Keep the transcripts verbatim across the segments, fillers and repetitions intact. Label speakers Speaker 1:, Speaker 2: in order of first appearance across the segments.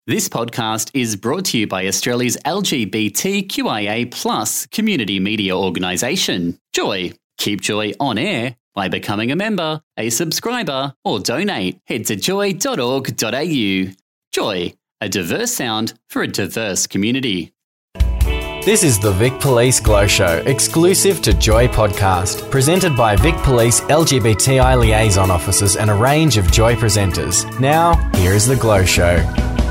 Speaker 1: This podcast is brought to you by Australia's L G B T Q I A plus community media organisation, Joy. Keep Joy on air by becoming a member, a subscriber, or donate. Head to joy dot org dot a u. Joy, a diverse sound for a diverse community.
Speaker 2: This is the Vic Police Glow Show, exclusive to Joy Podcast, presented by Vic Police L G B T I liaison officers and a range of Joy presenters. Now, here is the Glow Show.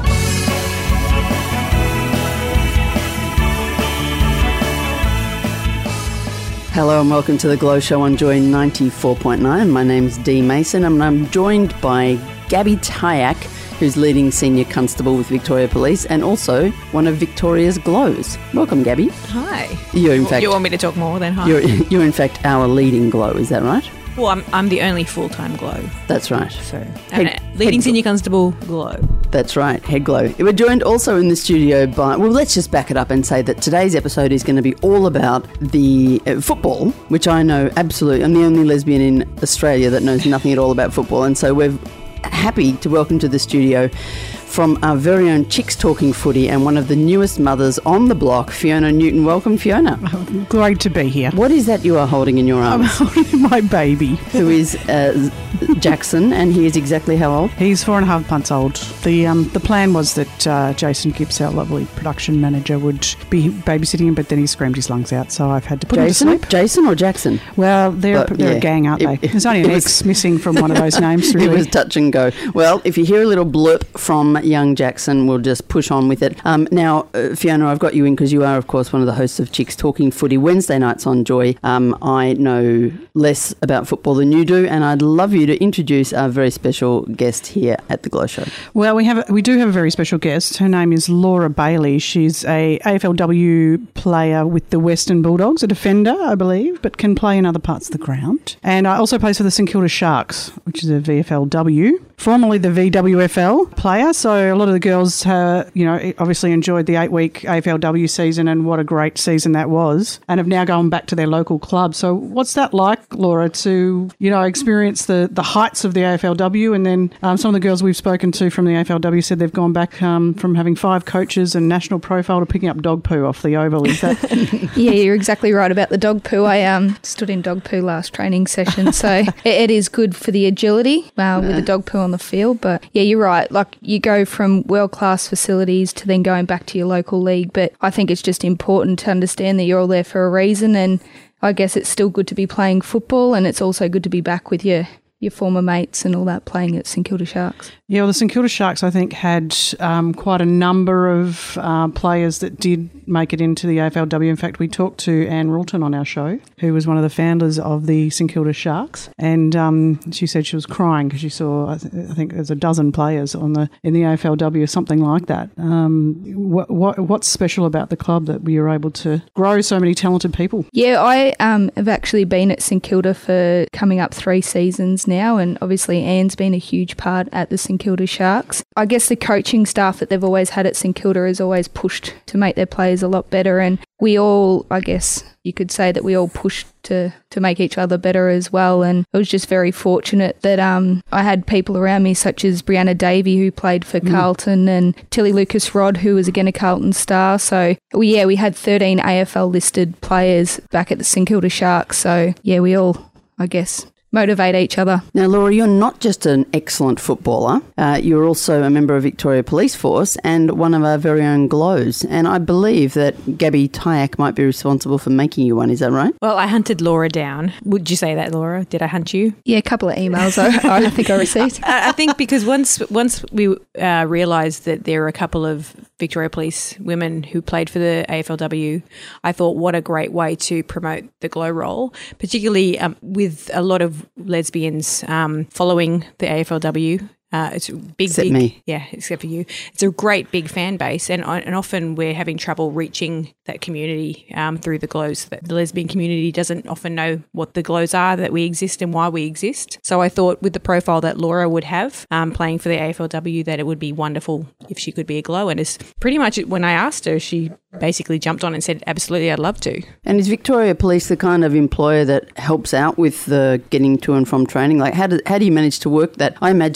Speaker 3: Hello and welcome to the Glow Show on Joy ninety-four point nine. My name's Dee Mason and I'm joined by Gabby Tyack, who's leading senior constable with Victoria Police and also one of Victoria's Glows. Welcome, Gabby.
Speaker 4: Hi.
Speaker 3: You're in fact.
Speaker 4: You want me to talk more then? Hi.
Speaker 3: You're, you're in fact our leading Glow. Is that right?
Speaker 4: Well, I'm I'm the only full-time Glow.
Speaker 3: That's right.
Speaker 4: So
Speaker 3: Head,
Speaker 4: leading
Speaker 3: head
Speaker 4: senior constable Glow.
Speaker 3: That's right, Head Glow. We're joined also in the studio by, well, let's just back it up and say that today's episode is going to be all about the uh, football, which I know absolutely. I'm the only lesbian in Australia that knows nothing at all about football, and so we're happy to welcome to the studio from our very own Chicks Talking Footy and one of the newest mothers on the block, Fiona Newton. Welcome, Fiona.
Speaker 5: Oh, great to be here.
Speaker 3: What is that you are holding in your arms?
Speaker 5: I'm holding my baby.
Speaker 3: Who is uh, Jackson, and he is exactly how old?
Speaker 5: He's four and a half months old. The um, the plan was that uh, Jason Gibbs, our lovely production manager, would be babysitting him, but then he screamed his lungs out, so I've had to put
Speaker 3: Jason?
Speaker 5: him to sleep.
Speaker 3: Jason or Jackson?
Speaker 5: Well, they're,
Speaker 3: but,
Speaker 5: they're
Speaker 3: yeah.
Speaker 5: a gang, aren't they?
Speaker 3: It,
Speaker 5: There's only an
Speaker 3: was,
Speaker 5: X missing from one of those names, really.
Speaker 3: It was touch and go. Well, if you hear a little blurp from young Jackson, we'll just push on with it. Um, now, uh, Fiona, I've got you in because you are, of course, one of the hosts of Chicks Talking Footy Wednesday nights on Joy. Um, I know less about football than you do, and I'd love you to introduce our very special guest here at the Glow Show.
Speaker 5: Well, we have we do have a very special guest. Her name is Laura Bailey. She's a A F L W player with the Western Bulldogs, a defender, I believe, but can play in other parts of the ground. And I also plays for the St Kilda Sharks, which is a V F L W, formerly the V W F L player. So a lot of the girls, uh, you know, obviously enjoyed the eight-week A F L W season, and what a great season that was, and have now gone back to their local club. So what's that like, Laura, to, you know, experience the, the heights of the A F L W? And then um, some of the girls we've spoken to from the A F L W said they've gone back um, from having five coaches and national profile to picking up dog poo off the oval. Is that?
Speaker 6: Yeah, you're exactly right about the dog poo. I um, stood in dog poo last training session, so it, it is good for the agility uh, with the dog poo on the field. But yeah, you're right. Like, you go from world-class facilities to then going back to your local league. But I think it's just important to understand that you're all there for a reason, and I guess it's still good to be playing football, and it's also good to be back with your your former mates and all that playing at St Kilda Sharks.
Speaker 5: Yeah, well, the St Kilda Sharks, I think, had um, quite a number of uh, players that did make it into the A F L W. In fact, we talked to Anne Rulton on our show, who was one of the founders of the St Kilda Sharks, and um, she said she was crying because she saw, I, th- I think there's a dozen players on the in the A F L W, something like that. Um, what, what What's special about the club that we were able to grow so many talented people?
Speaker 6: Yeah, I um, have actually been at St Kilda for coming up three seasons now, and obviously Anne's been a huge part at the St Kilda Sharks. I guess the coaching staff that they've always had at St Kilda has always pushed to make their players a lot better, and we all, I guess you could say that we all pushed to, to make each other better as well. And I was just very fortunate that um, I had people around me such as Brianna Davey, who played for mm. Carlton, and Tilly Lucas-Rod, who was again a Carlton star. So we, yeah, we had thirteen A F L listed players back at the St Kilda Sharks. So yeah, we all, I guess, motivate each other.
Speaker 3: Now, Laura, you're not just an excellent footballer. Uh, you're also a member of Victoria Police Force and one of our very own Glows. And I believe that Gabby Tyack might be responsible for making you one. Is that right?
Speaker 4: Well, I hunted Laura down. Would you say that, Laura? Did I hunt you?
Speaker 6: Yeah, a couple of emails I, I think I received.
Speaker 4: I, I think because once once we uh, realised that there were a couple of Victoria Police women who played for the A F L W, I thought what a great way to promote the Glow role, particularly um, with a lot of lesbians um, following the A F L W. Uh, it's a big,
Speaker 3: except
Speaker 4: big,
Speaker 3: me.
Speaker 4: Yeah, except for you. It's a great big fan base, and and often we're having trouble reaching that community um, through the Glows. The lesbian community doesn't often know what the Glows are, that we exist and why we exist. So I thought with the profile that Laura would have um, playing for the A F L W, that it would be wonderful if she could be a Glow. And it's pretty much when I asked her, she basically jumped on and said, absolutely, I'd love to.
Speaker 3: And is Victoria Police the kind of employer that helps out with the getting to and from training? Like, how do, how do you manage to work that? I imagine that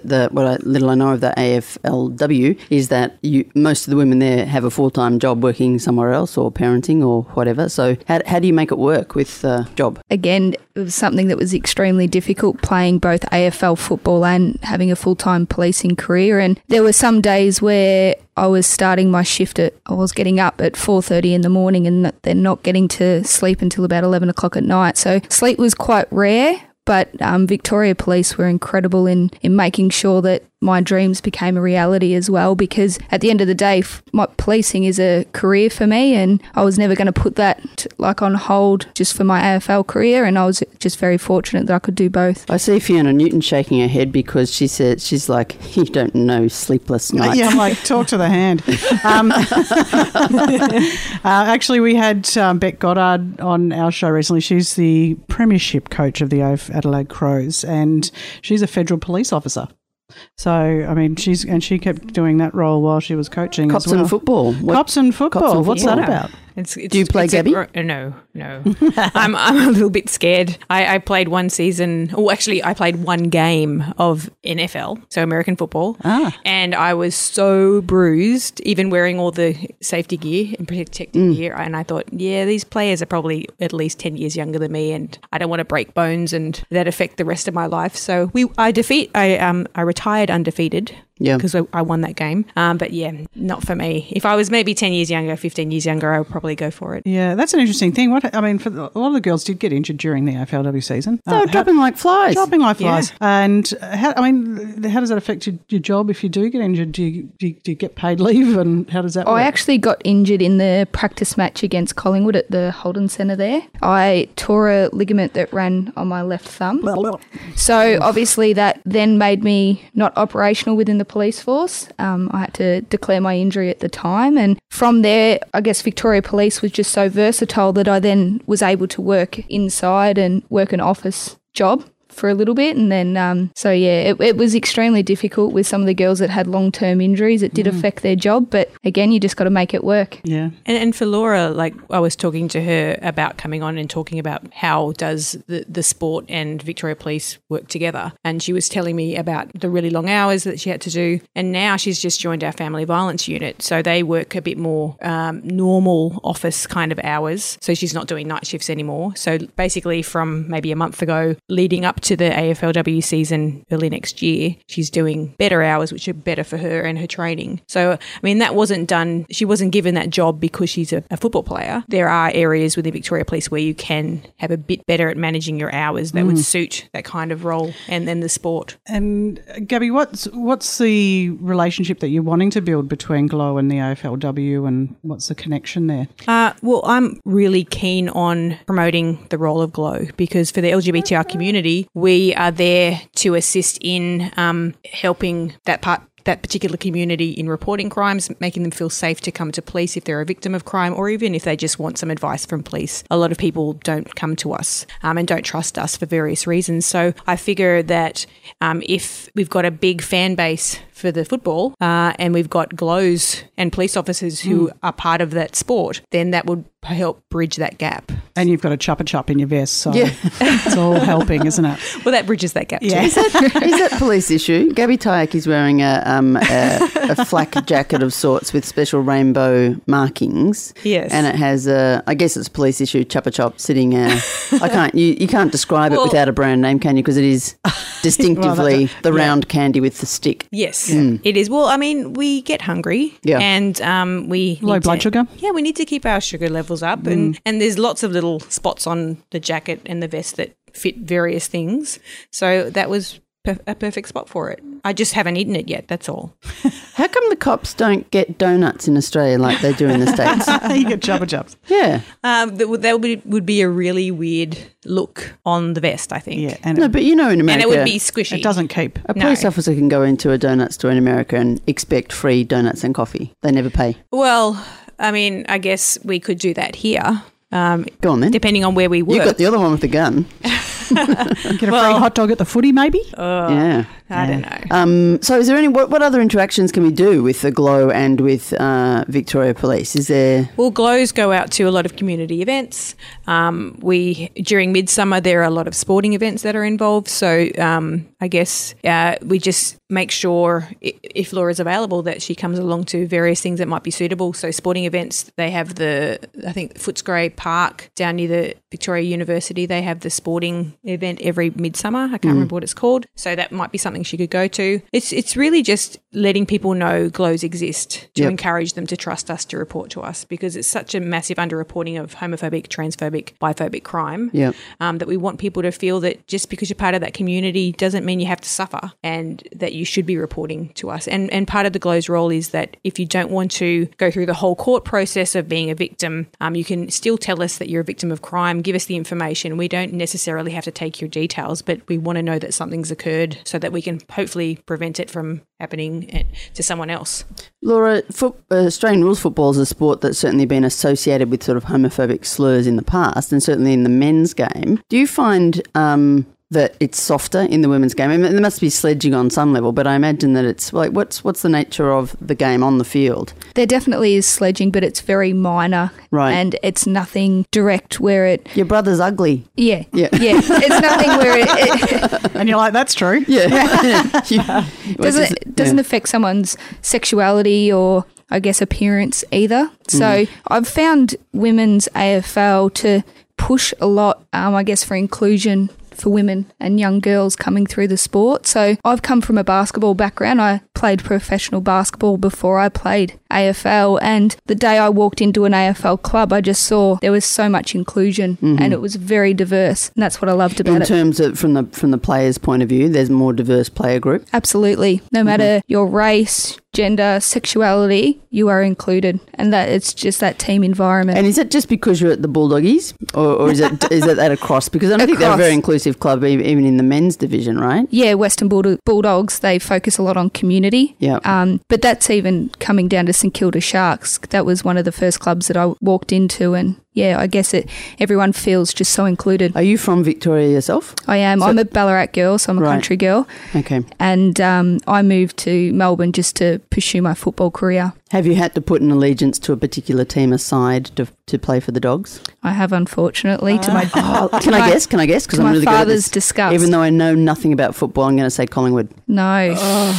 Speaker 3: the what I, little I know of the A F L W is that you, most of the women there have a full-time job working somewhere else or parenting or whatever. So how, how do you make it work with the uh, job?
Speaker 6: Again, it was something that was extremely difficult, playing both A F L football and having a full-time policing career. And there were some days where I was starting my shift at, I was getting up at four thirty in the morning and then not getting to sleep until about eleven o'clock at night. So sleep was quite rare. But um, Victoria Police were incredible in, in making sure that my dreams became a reality as well, because at the end of the day, f- my policing is a career for me, and I was never going to put that like on hold just for my A F L career, and I was just very fortunate that I could do both.
Speaker 3: I see Fiona Newton shaking her head because she said, she's like, you don't know sleepless nights.
Speaker 5: Yeah, I'm like, talk to the hand. Um, uh, actually, we had um, Beck Goddard on our show recently. She's the premiership coach of the A F Adelaide Crows, and she's a federal police officer. So, I mean, she's and she kept doing that role while she was coaching
Speaker 3: Cops
Speaker 5: as well.
Speaker 3: and football. What,
Speaker 5: Cops and football.
Speaker 3: Cops and
Speaker 5: What's
Speaker 3: football.
Speaker 5: that about?
Speaker 4: It's, it's,
Speaker 3: Do you play
Speaker 4: it's
Speaker 3: Gabby?
Speaker 4: A, uh, no, no. I'm I'm a little bit scared. I, I played one season. Oh, actually, I played one game of N F L, so American football,
Speaker 5: Ah.
Speaker 4: and I was so bruised, even wearing all the safety gear and protective
Speaker 3: Mm.
Speaker 4: gear. And I thought, yeah, these players are probably at least ten years younger than me, and I don't want to break bones and that affect the rest of my life. So we, I defeat, I um, I retired undefeated.
Speaker 3: Yeah.
Speaker 4: Because I, I won that game. Um, but yeah, not for me. If I was maybe ten years younger, fifteen years younger, I would probably go for it.
Speaker 5: Yeah, that's an interesting thing. What I mean, for the, a lot of the girls did get injured during the A F L W season.
Speaker 3: They were dropping like flies.
Speaker 5: Dropping like flies. And how, I mean, how does that affect your, your job if you do get injured? Do you, do you, do you get paid leave, and how does that work?
Speaker 6: I actually got injured in the practice match against Collingwood at the Holden Centre there. I tore a ligament that ran on my left thumb. So obviously that then made me not operational within the police force. Um, I had to declare my injury at the time. And from there, I guess Victoria Police was just so versatile that I then was able to work inside and work an office job for a little bit. And then, um, so yeah, it, it was extremely difficult with some of the girls that had long-term injuries. It did mm. affect their job, but again, you just got to make it work.
Speaker 5: Yeah.
Speaker 4: And, and for Laura, like I was talking to her about coming on and talking about how does the, the sport and Victoria Police work together. And she was telling me about the really long hours that she had to do. And now she's just joined our family violence unit. So they work a bit more um, normal office kind of hours. So she's not doing night shifts anymore. So basically from maybe a month ago leading up to the A F L W season early next year, she's doing better hours, which are better for her and her training. So, I mean, that wasn't done. She wasn't given that job because she's a, a football player. There are areas within Victoria Police where you can have a bit better at managing your hours that mm. would suit that kind of role and then the sport.
Speaker 5: And Gabby, what's what's the relationship that you're wanting to build between Glow and the A F L W, and what's the connection there?
Speaker 4: Uh, well, I'm really keen on promoting the role of Glow because for the L G B T I community, we are there to assist in um, helping that part that particular community in reporting crimes, making them feel safe to come to police if they're a victim of crime, or even if they just want some advice from police. A lot of people don't come to us um, and don't trust us for various reasons. So I figure that um, if we've got a big fan base for the football uh, and we've got Glows and police officers who mm. are part of that sport, then that would help bridge that gap.
Speaker 5: And you've got a chopper chop in your vest, so
Speaker 3: yeah.
Speaker 5: it's all helping, isn't it?
Speaker 4: Well, that bridges that gap
Speaker 5: yeah.
Speaker 4: too.
Speaker 3: Is that, is that police issue? Gabby Tyack is wearing a, um, a, a flak jacket of sorts with special rainbow markings.
Speaker 4: Yes.
Speaker 3: And it has a, I guess it's a police issue, chopper chop sitting, uh, I can't, you, you can't describe
Speaker 4: well,
Speaker 3: it without a brand name, can you? Because it is distinctively well, the yeah. round candy with the stick.
Speaker 4: Yes, yeah. it is. Well, I mean, we get hungry
Speaker 3: yeah.
Speaker 4: and um, we
Speaker 5: low
Speaker 4: need
Speaker 5: blood
Speaker 4: to,
Speaker 5: sugar.
Speaker 4: Yeah, we need to keep our sugar levels up, mm. and and there's lots of little spots on the jacket and the vest that fit various things. So that was per- a perfect spot for it. I just haven't eaten it yet. That's all.
Speaker 3: How come the cops don't get donuts in Australia like they do in the States?
Speaker 5: You get chopper chops.
Speaker 3: Yeah.
Speaker 4: Um, that would, that would be, would be a really weird look on the vest, I think.
Speaker 5: Yeah, and
Speaker 3: no,
Speaker 5: it,
Speaker 3: but you know in America,
Speaker 4: and it would be squishy.
Speaker 5: It doesn't keep.
Speaker 3: A police
Speaker 4: no.
Speaker 3: officer can go into a donut store in America and expect free donuts and coffee. They never pay.
Speaker 4: Well, I mean, I guess we could do that here. Um,
Speaker 3: Go on then.
Speaker 4: Depending on where we work.
Speaker 3: You got the other one with the gun.
Speaker 5: Get a well, free hot dog at the footy, maybe?
Speaker 4: Uh,
Speaker 3: yeah.
Speaker 4: I don't know.
Speaker 3: Um, so is there any, what, what other interactions can we do with the Glow and with uh, Victoria Police? Is there...
Speaker 4: Well, Glows go out to a lot of community events. Um, we during Midsummer, there are a lot of sporting events that are involved. So um, I guess uh, we just make sure i- if Laura's available that she comes along to various things that might be suitable. So sporting events, they have the, I think, Footscray Park down near the Victoria University. They have the sporting event every Midsummer. I can't mm. remember what it's called. So that might be something she could go to. It's it's really just letting people know Glows exist to
Speaker 3: Yep.
Speaker 4: encourage them to trust us to report to us, because it's such a massive underreporting of homophobic, transphobic, biphobic crime
Speaker 3: Yep.
Speaker 4: um, that we want people to feel that just because you're part of that community doesn't mean you have to suffer, and that you should be reporting to us. And and part of the Glows role is that if you don't want to go through the whole court process of being a victim, um, you can still tell us that you're a victim of crime, give us the information. We don't necessarily have to take your details, but we want to know that something's occurred so that we can hopefully prevent it from happening to someone else.
Speaker 3: Laura, foot, uh, Australian rules football is a sport that's certainly been associated with sort of homophobic slurs in the past, and certainly in the men's game. Do you find um, that it's softer in the women's game? I mean, there must be sledging on some level, but I imagine that it's like, what's what's the nature of the game on the field?
Speaker 6: There definitely is sledging, but it's very minor.
Speaker 3: Right.
Speaker 6: And it's nothing direct where it...
Speaker 3: Your brother's ugly.
Speaker 6: Yeah.
Speaker 3: Yeah.
Speaker 6: Yeah. It's nothing where it... it
Speaker 5: And you're like, that's true.
Speaker 3: Yeah. yeah.
Speaker 6: doesn't it doesn't
Speaker 3: yeah.
Speaker 6: affect someone's sexuality or, I guess, appearance either. So
Speaker 3: Mm.
Speaker 6: I've found women's A F L to push a lot, um, I guess, for inclusion for women and young girls coming through the sport. So I've come from a basketball background. I played professional basketball before I played A F L, and the day I walked into an A F L club, I just saw there was so much inclusion
Speaker 3: Mm-hmm.
Speaker 6: and it was very diverse, and that's what I loved about
Speaker 3: In
Speaker 6: it.
Speaker 3: terms of from the from the player's point of view, there's a more diverse player group.
Speaker 6: Absolutely. No matter your race, gender, sexuality, you are included, and that it's just that team environment.
Speaker 3: And is it just because you're at the Bulldoggies, or, or is it is it that across? Because I don't think they're a
Speaker 6: Across.
Speaker 3: very inclusive club, e- even in the men's division, right?
Speaker 6: yeah, Western Bull- Bulldogs, they focus a lot on community.
Speaker 3: Yeah.
Speaker 6: Um, but that's even coming down to St Kilda Sharks. That was one of the first clubs that I walked into, and yeah, I guess it. Everyone feels just so included.
Speaker 3: Are you from Victoria yourself?
Speaker 6: I am.
Speaker 3: So-
Speaker 6: I'm a Ballarat girl, so I'm a
Speaker 3: Right.
Speaker 6: country girl,
Speaker 3: Okay.
Speaker 6: and um, I moved to Melbourne just to pursue my football career.
Speaker 3: Have you had to put an allegiance to a particular team aside to to play for the Dogs?
Speaker 6: I have, unfortunately, to my
Speaker 3: Oh, can I
Speaker 6: my-
Speaker 3: guess? Can I guess? Because
Speaker 6: to
Speaker 3: I'm
Speaker 6: my
Speaker 3: really good at
Speaker 6: father's
Speaker 3: this.
Speaker 6: disgust.
Speaker 3: Even though I know nothing about football, I'm going to say Collingwood.
Speaker 6: no.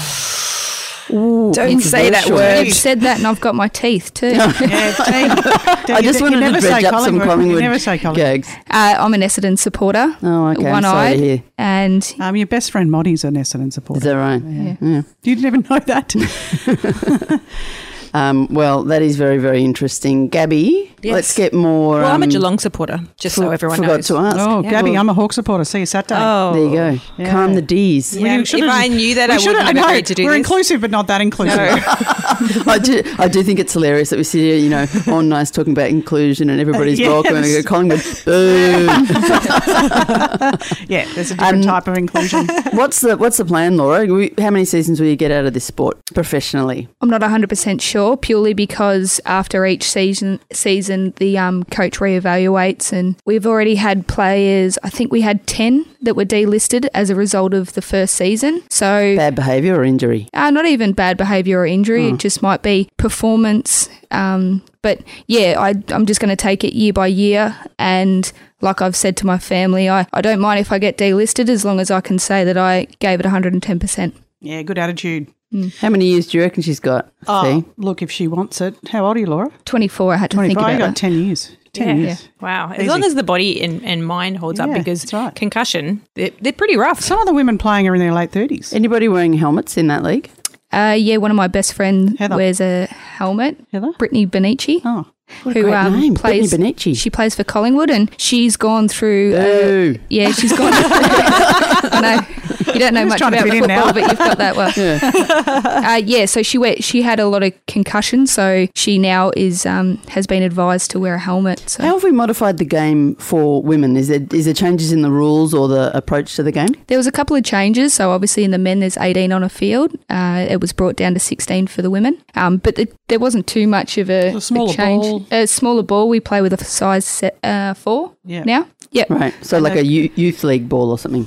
Speaker 3: Ooh,
Speaker 4: Don't say that
Speaker 3: controversial.
Speaker 4: word.
Speaker 6: I've said that, and I've got my teeth too.
Speaker 5: Yeah,
Speaker 3: I just wanted to dredge up some Collingwood
Speaker 5: You never say Collingwood.
Speaker 3: gags.
Speaker 6: Uh, I'm an Essendon supporter.
Speaker 3: Oh, okay. I'm
Speaker 6: One
Speaker 3: sorry
Speaker 6: eye,
Speaker 3: to hear.
Speaker 6: and
Speaker 5: Um, your best friend Moddy's an Essendon supporter.
Speaker 3: Is that right?
Speaker 6: Yeah.
Speaker 3: Yeah.
Speaker 5: You'd never know that.
Speaker 3: Um, well, that is very, very interesting. Gabby,
Speaker 4: Yes.
Speaker 3: let's get more...
Speaker 4: Well, I'm a
Speaker 3: um,
Speaker 4: Geelong supporter, just so
Speaker 3: for-
Speaker 4: everyone
Speaker 3: forgot
Speaker 4: knows.
Speaker 3: to ask.
Speaker 5: Oh,
Speaker 4: Yeah.
Speaker 5: Gabby,
Speaker 3: Well-
Speaker 5: I'm a Hawk supporter. See you Saturday.
Speaker 4: Oh,
Speaker 3: There you go.
Speaker 5: Yeah.
Speaker 3: Calm the D's.
Speaker 4: Yeah,
Speaker 5: We
Speaker 4: if
Speaker 5: should've-
Speaker 4: I knew that,
Speaker 5: we
Speaker 4: I
Speaker 5: should've-
Speaker 4: wouldn't have
Speaker 5: no,
Speaker 4: agreed to do
Speaker 5: We're
Speaker 4: this.
Speaker 5: inclusive, but not that inclusive.
Speaker 3: I do, I do think it's hilarious that we sit here, you know, all nice talking about inclusion and everybody's
Speaker 5: Uh, yes.
Speaker 3: welcome and we go, Collingwood, boo.
Speaker 5: Yeah, there's a different
Speaker 3: Um,
Speaker 5: type of inclusion.
Speaker 3: What's the what's the plan, Laura? We- How many seasons will you get out of this sport professionally?
Speaker 6: I'm not one hundred percent sure, purely because after each season, season the um, coach reevaluates, and we've already had players. I think we had ten that were delisted as a result of the first season. So
Speaker 3: Bad behaviour or injury?
Speaker 6: uh, not even bad behaviour or injury.
Speaker 3: Hmm.
Speaker 6: It just might be performance. Um, but yeah, I, I'm just going to take it year by year. And like I've said to my family, I, I don't mind if I get delisted as long as I can say that I gave it one hundred ten percent.
Speaker 5: Yeah, good attitude.
Speaker 3: How many years do you reckon she's got?
Speaker 5: Oh,
Speaker 3: Fee?
Speaker 5: look, if she wants it. How old are you, Laura?
Speaker 6: twenty-four, I had to think
Speaker 5: twenty-five.
Speaker 6: about
Speaker 5: You got
Speaker 6: that.
Speaker 5: ten years. ten
Speaker 6: Yeah.
Speaker 5: years.
Speaker 4: Wow. As
Speaker 5: Easy.
Speaker 4: long as the body and, and mind holds up,
Speaker 5: Yeah,
Speaker 4: because
Speaker 5: that's right.
Speaker 4: concussion, they're, they're pretty rough.
Speaker 5: Some of the women playing are in their late thirties.
Speaker 3: Anybody wearing helmets in that league?
Speaker 6: Uh, yeah, one of my best friends
Speaker 5: Heather.
Speaker 6: wears a helmet.
Speaker 5: Heather?
Speaker 6: Brittany Benici,
Speaker 5: Oh,
Speaker 3: What a
Speaker 6: who
Speaker 3: great
Speaker 6: um,
Speaker 3: name,
Speaker 6: plays.
Speaker 3: Brittany Benici.
Speaker 6: She plays for Collingwood, and she's gone through. Uh,
Speaker 3: Boo.
Speaker 6: yeah, she's gone. I know you don't know
Speaker 5: Just
Speaker 6: much
Speaker 5: trying to
Speaker 6: about
Speaker 5: fit in
Speaker 6: football,
Speaker 5: now.
Speaker 6: but you've got that well.
Speaker 3: Yeah.
Speaker 6: Uh, yeah, so she went, she had a lot of concussion, so she now is um, has been advised to wear a helmet. So
Speaker 3: How have we modified the game for women? Is there, is there changes in the rules or the approach to the game?
Speaker 6: there was a couple of changes. So obviously in the men there's eighteen on a field. Uh, it was brought down to sixteen for the women, um, but it, there wasn't too much of a,
Speaker 5: A smaller
Speaker 6: a change.
Speaker 5: ball.
Speaker 6: A smaller ball. We play with a size set, uh, four
Speaker 5: Yeah.
Speaker 6: now. Yep.
Speaker 3: Right. So like a you- youth league ball or something.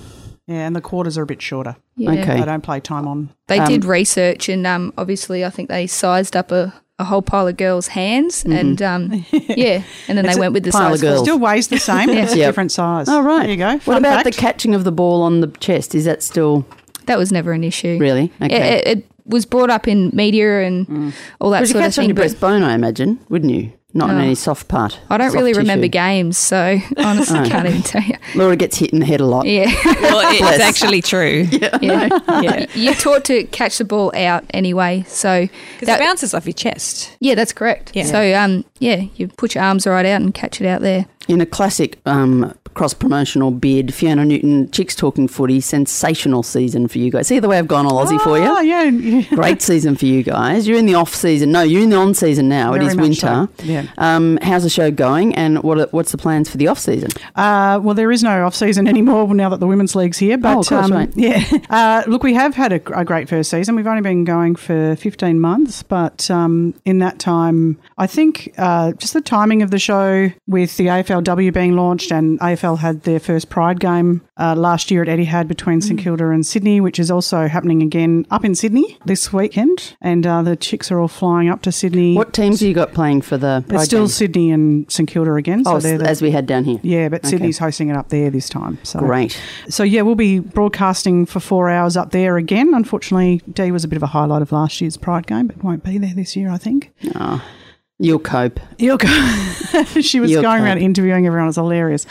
Speaker 5: Yeah, and the quarters are a bit shorter.
Speaker 6: Yeah.
Speaker 3: Okay.
Speaker 5: They don't play time on.
Speaker 6: They
Speaker 3: Um,
Speaker 6: did research, and um, obviously, I think they sized up a, a whole pile of girls' hands, and um, yeah, and then
Speaker 5: It's
Speaker 6: they
Speaker 5: a
Speaker 6: went with the
Speaker 3: pile of
Speaker 6: size
Speaker 3: girls.
Speaker 6: four.
Speaker 5: Still weighs the same, it's a
Speaker 3: Yep.
Speaker 5: different size.
Speaker 3: Oh, right.
Speaker 5: There you go.
Speaker 3: What
Speaker 5: Fun
Speaker 3: about the
Speaker 5: fact.
Speaker 3: catching of the ball on the chest? Is that still
Speaker 6: That was never an issue.
Speaker 3: really? Okay.
Speaker 6: It, it, it was brought up in media and all that
Speaker 3: Because you
Speaker 6: sort of
Speaker 3: catch on
Speaker 6: thing.
Speaker 3: your
Speaker 6: but
Speaker 3: breastbone, I imagine, wouldn't you? Not on
Speaker 6: No.
Speaker 3: any soft part.
Speaker 6: I don't
Speaker 3: soft
Speaker 6: really remember
Speaker 3: tissue.
Speaker 6: games, so honestly,
Speaker 3: Oh.
Speaker 6: can't even tell you.
Speaker 3: Laura gets hit in the head a lot.
Speaker 6: Yeah,
Speaker 4: Well, it-
Speaker 3: Bless.
Speaker 4: it's actually true.
Speaker 6: yeah.
Speaker 4: Yeah.
Speaker 6: You're taught to catch the ball out anyway, so
Speaker 4: Because
Speaker 6: that-
Speaker 4: it bounces off your chest.
Speaker 6: yeah, that's correct.
Speaker 4: Yeah.
Speaker 6: So um, yeah, you put your arms right out and catch it out there.
Speaker 3: In a classic um, cross-promotional bid, Fiona Newton, Chicks Talking Footy, sensational season for you guys. See the way I've gone all Aussie for
Speaker 5: Oh,
Speaker 3: you?
Speaker 5: yeah. yeah.
Speaker 3: Great season for you guys. You're in the off-season. No, you're in the on-season now.
Speaker 5: Very
Speaker 3: it is
Speaker 5: much
Speaker 3: winter.
Speaker 5: so. Yeah.
Speaker 3: Um, how's the show going, and what are, what's the plans for the off-season?
Speaker 5: Uh, well, there is no off-season anymore now that the Women's League's here. But,
Speaker 3: Oh, of course,
Speaker 5: um,
Speaker 3: right.
Speaker 5: Yeah. Uh, look, we have had a, a great first season. We've only been going for fifteen months, but um, in that time, I think uh, just the timing of the show with the A F L W being launched, and A F L had their first Pride game uh, last year at Etihad between St Kilda and Sydney, which is also happening again up in Sydney this weekend. And uh, the Chicks are all flying up to Sydney.
Speaker 3: What teams have you got playing for the Pride
Speaker 5: It's still
Speaker 3: game?
Speaker 5: Sydney and St Kilda again.
Speaker 3: Oh,
Speaker 5: they're the-
Speaker 3: as we had down here.
Speaker 5: yeah, but
Speaker 3: Okay.
Speaker 5: Sydney's hosting it up there this time. So.
Speaker 3: Great.
Speaker 5: So, yeah, we'll be broadcasting for four hours up there again. Unfortunately, Dee was a bit of a highlight of last year's Pride game, but won't be there this year, I think.
Speaker 3: Oh, you'll cope.
Speaker 5: You'll go. She was
Speaker 3: You'll
Speaker 5: going
Speaker 3: cope.
Speaker 5: around interviewing everyone. It was hilarious.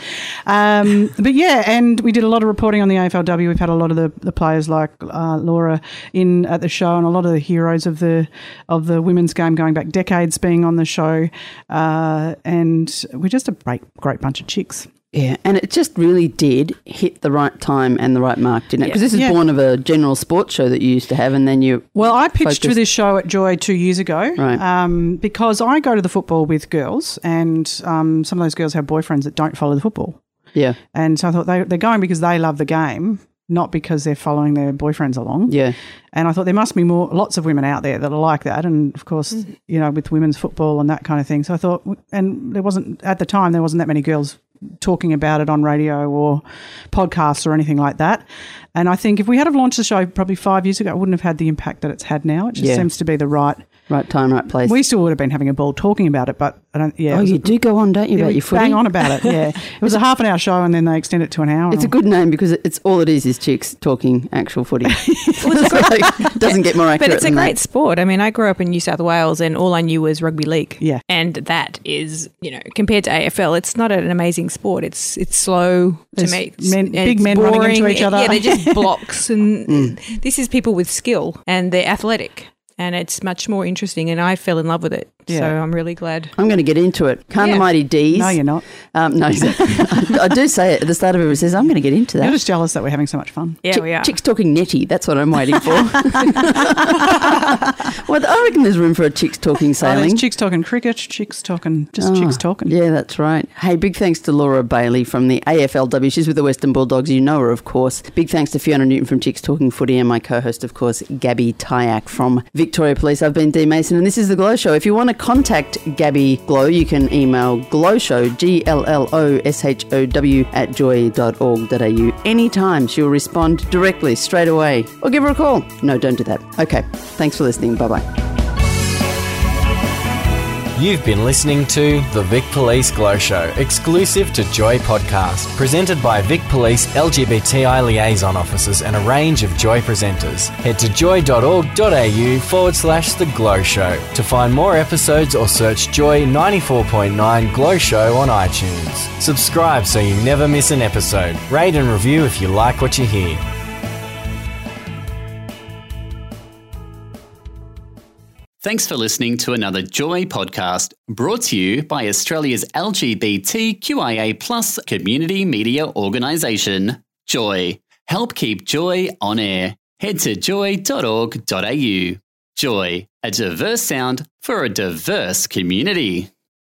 Speaker 5: Um, but, yeah, and we did a lot of reporting on the A F L W. We've had a lot of the, the players like uh, Laura in at the show, and a lot of the heroes of the of the women's game going back decades being on the show. Uh, and we're just a great, great bunch of chicks.
Speaker 3: Yeah, and it just really did hit the right time and the right mark, didn't it? Because this is
Speaker 5: Yeah.
Speaker 3: born of a general sports show that you used to have, and then you...
Speaker 5: Well, I pitched for
Speaker 3: Focus.
Speaker 5: this show at Joy two years ago
Speaker 3: Right.
Speaker 5: um, because I go to the football with girls, and um, some of those girls have boyfriends that don't follow the football.
Speaker 3: Yeah,
Speaker 5: And so I thought they, they're going because they love the game, not because they're following their boyfriends along.
Speaker 3: yeah.
Speaker 5: And I thought there must be more, lots of women out there that are like that. And of course, you know, with women's football and that kind of thing. So I thought, and there wasn't, at the time, there wasn't that many girls talking about it on radio or podcasts or anything like that. And I think if we had have launched the show probably five years ago, it wouldn't have had the impact that it's had now. It just
Speaker 3: Yeah.
Speaker 5: seems to be the right.
Speaker 3: Right time, right place.
Speaker 5: We still would have been having a ball talking about it, but I don't. Yeah,
Speaker 3: oh,
Speaker 5: it was
Speaker 3: you
Speaker 5: a-
Speaker 3: do go on, don't you,
Speaker 5: yeah,
Speaker 3: about
Speaker 5: we
Speaker 3: your footy?
Speaker 5: bang on about it. Yeah, it was a half an hour show, and then they extend it to an hour.
Speaker 3: It's a good name because it's all it is is chicks talking actual footy. It doesn't get more accurate
Speaker 4: But it's a
Speaker 3: than
Speaker 4: great
Speaker 3: that.
Speaker 4: sport. I mean, I grew up in New South Wales and all I knew was rugby league.
Speaker 5: Yeah.
Speaker 4: And that is, you know, compared to A F L, it's not an amazing sport. It's it's slow to
Speaker 5: There's
Speaker 4: me.
Speaker 5: men-
Speaker 4: It's-
Speaker 5: big
Speaker 4: it's
Speaker 5: men running into
Speaker 4: boring.
Speaker 5: each other.
Speaker 4: Yeah, they're just blocks. And
Speaker 3: Mm.
Speaker 4: this is people with skill and they're athletic. And it's much more interesting. And I fell in love with it.
Speaker 5: Yeah.
Speaker 4: So I'm really glad.
Speaker 3: I'm going to get into it. Can't
Speaker 4: Yeah.
Speaker 3: the Mighty D's?
Speaker 5: No, you're not.
Speaker 3: Um, no, I, I do say it at the start of every says I'm going to get into that.
Speaker 5: You're just jealous that we're having so much fun.
Speaker 4: Yeah,
Speaker 3: Chick-
Speaker 4: we are.
Speaker 3: Chicks talking netty. That's what I'm waiting for. Well, I reckon there's room for a chicks talking
Speaker 5: Oh,
Speaker 3: sailing.
Speaker 5: there's chicks talking cricket, chicks talking, just
Speaker 3: Oh,
Speaker 5: chicks talking.
Speaker 3: Yeah, that's right. Hey, big thanks to Laura Bailey from the A F L W. She's with the Western Bulldogs. You know her, of course. Big thanks to Fiona Newton from Chicks Talking Footy and my co-host, of course, Gabby Tyak from Victoria Police. I've been Dee Mason and this is The Glow Show. If you want to contact Gabby Glow, you can email glowshow, G L L O S H O W, at joy dot org dot a u. Anytime she'll respond directly, straight away. Or give her a call. No, don't do that. Okay, thanks for listening. Bye-bye.
Speaker 2: You've been listening to The Vic Police Glow Show, exclusive to Joy Podcast, presented by Vic Police L G B T I liaison officers and a range of Joy presenters. Head to joy dot org dot a u forward slash The Glow Show to find more episodes or search Joy ninety-four point nine Glow Show on iTunes. Subscribe so you never miss an episode. Rate and review if you like what you hear.
Speaker 1: Thanks for listening to another Joy podcast brought to you by Australia's L G B T Q I A plus community media organisation, Joy. Help keep Joy on air. Head to joy dot org dot a u. Joy, a diverse sound for a diverse community.